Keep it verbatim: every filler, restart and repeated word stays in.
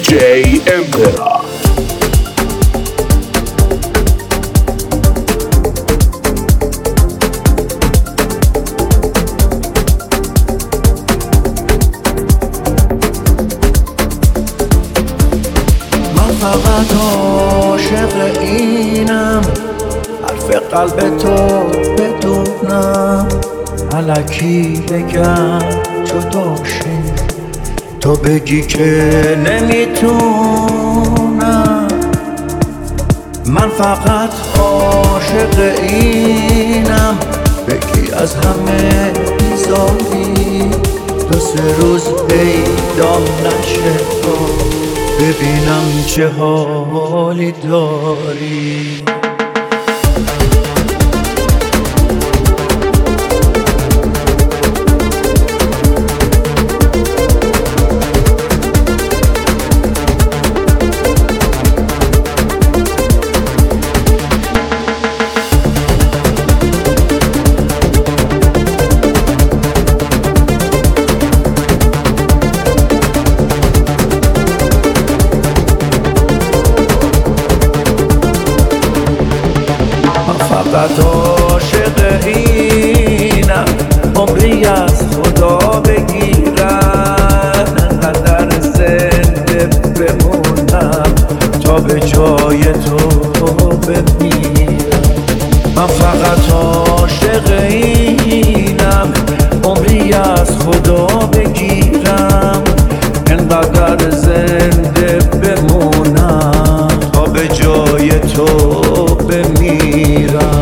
جی امپرا. فقط عاشق اینم، حرف قلب تو بدونم، الکی بگم جداشی تو بگی که نمیتونم. من فقط عاشق اینم، بگی از همه بیزاری، دو سه روز پیدا نشه تو ببینم چه حالی داری. فقط عاشق اینم، عمری از خدا بگیرم، انقدر زنده بمونم تا به جای تو بمیرم. من فقط عاشق اینم، عمری از خدا بگیرم، انقدر زنده بمونم تا به جای تو بمیرم.